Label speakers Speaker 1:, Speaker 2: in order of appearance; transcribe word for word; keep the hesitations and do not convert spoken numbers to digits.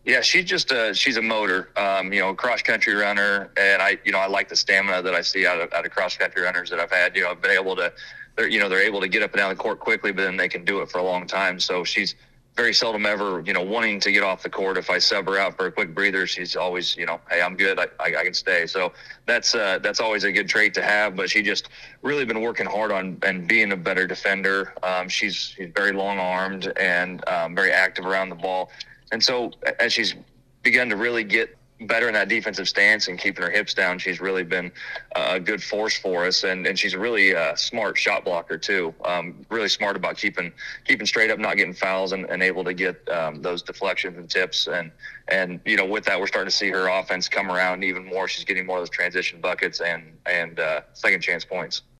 Speaker 1: Yeah, she's just a she's a motor, um, you know, cross country runner, and I, you know, I like the stamina that I see out of out of cross country runners that I've had. You know, I've been able to, they're you know they're able to get up and down the court quickly, but then they can do it for a long time. So she's very seldom ever, you know, wanting to get off the court. If I sub her out for a quick breather, she's always, you know, hey, I'm good, I, I, I can stay. So that's uh, that's always a good trait to have. But she just really been working hard on and being a better defender. Um, she's she's very long armed and um, very active around the ball. And so as she's begun to really get better in that defensive stance and keeping her hips down, she's really been a good force for us. And, and she's a really uh, smart shot blocker too. Um, really smart about keeping keeping straight up, not getting fouls, and, and able to get um, those deflections and tips. And, and, you know, with that, we're starting to see her offense come around even more. She's getting more of those transition buckets and, and uh, second chance points.